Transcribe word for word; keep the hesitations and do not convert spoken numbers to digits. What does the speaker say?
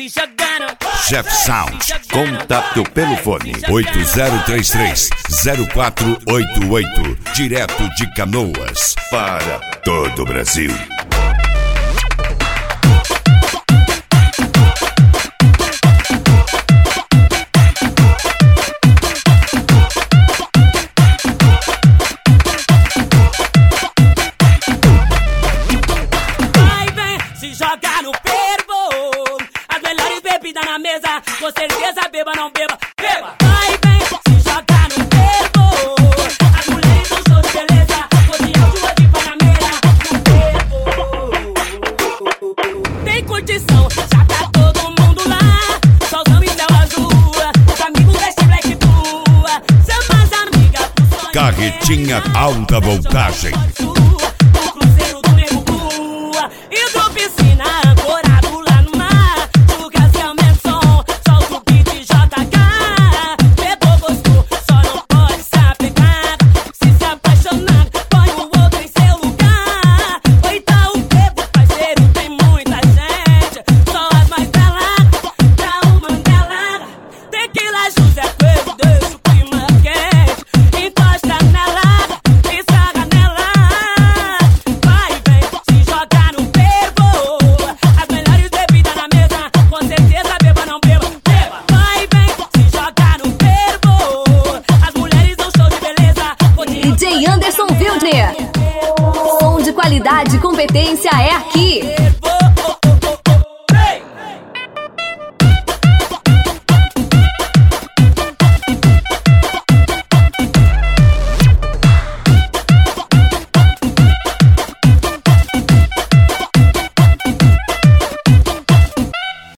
se jogando. Chef Sound, contato pelo fone oito zero três três zero quatro oito oito, direto de Canoas para todo o Brasil. Joga no fervo, as melhores bebidas na mesa, com certeza beba, não beba, beba. Vai, vem, se joga no fervo, as mulheres do show de beleza, cozinhão de rua de Panameira, no fervo. Tem curtição, já tá todo mundo lá, solzão e céu azul, os amigos veste black blue, chama as amigas pro sonho. Carretinha alta voltagem. Anderson Wildner. Som de qualidade e competência é aqui.